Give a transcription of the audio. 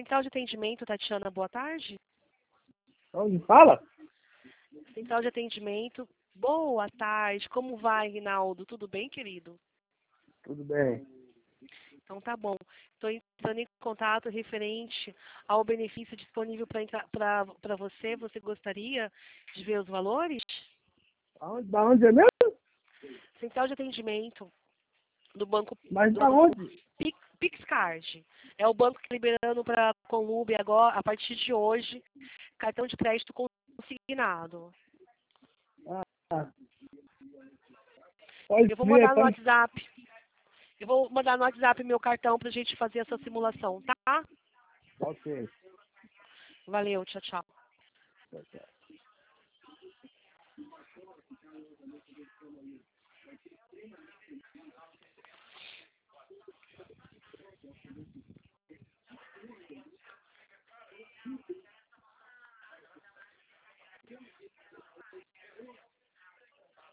Central de atendimento, Tatiana, boa tarde. Onde fala? Central de atendimento, boa tarde. Como vai, Rinaldo? Tudo bem, querido? Tudo bem. Então tá bom. Estou entrando em contato referente ao benefício disponível para você. Você gostaria de ver os valores? Da onde é mesmo? Central de atendimento do banco, Mas do da banco onde? PixCard. É o banco que está liberando para a Colômbia agora, a partir de hoje, cartão de crédito consignado. Ah, pode Eu vou ver, mandar no pode. WhatsApp. Eu vou mandar no WhatsApp meu cartão para a gente fazer essa simulação, tá? Ok. Valeu, tchau, tchau. Tchau, tchau.